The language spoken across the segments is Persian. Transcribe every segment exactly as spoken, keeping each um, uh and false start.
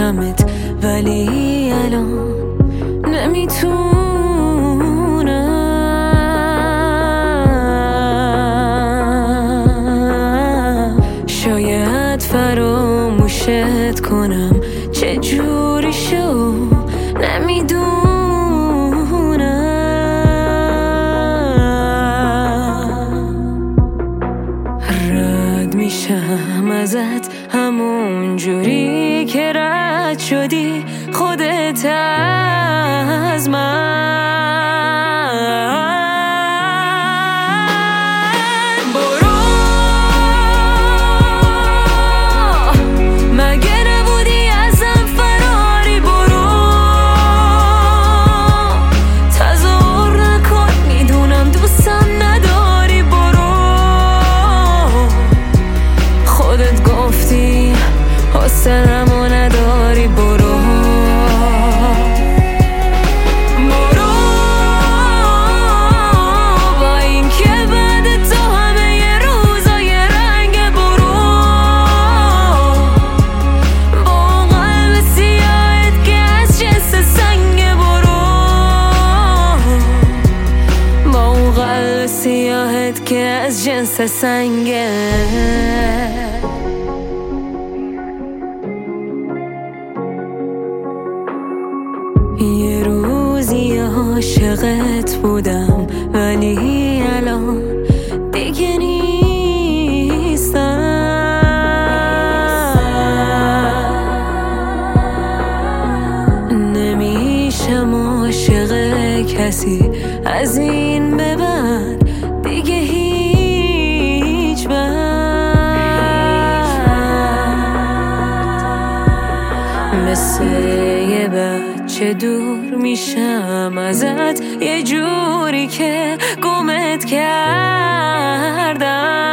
داشتمت ولی الان نمیتونم. شاید فراموشت کنم چجوری شو نمیدونم. رد میشم ازت همون جوری که رد شدی خودت از من. برو مگه نبودی ازم فراری؟ برو تظاهر نکن میدونم دوستم نداری. برو خودت گفتی حوصله‌مو نداری. برو سیاهت که از جنس سنگه. یه روزی عاشقت بودم ولی الان دیگه نیستم. نمیشم عاشق کسی از این به بعد دیگه هیچ وقت. مثل یه بچه دور میشم ازت یه جوری که گمت کردم.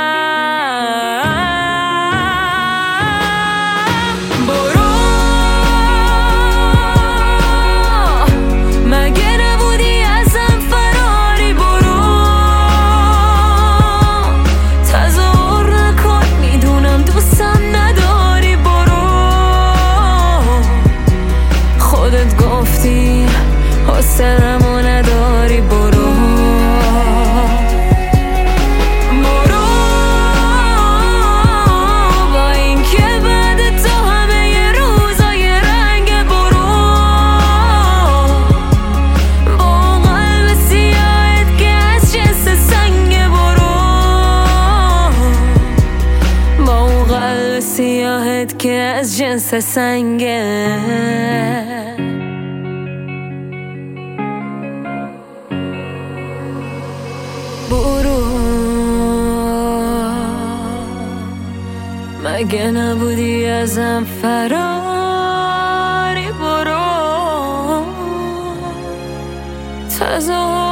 حوصله‌مو نداری. برو برو با این که بعد تو همه ی روزای رنگ. برو با قلب سیاهت که از جنس سنگ. برو با قلب سیاهت که از جنس سنگه. برو مگه نبودی ازم فراری؟ برو تظاهر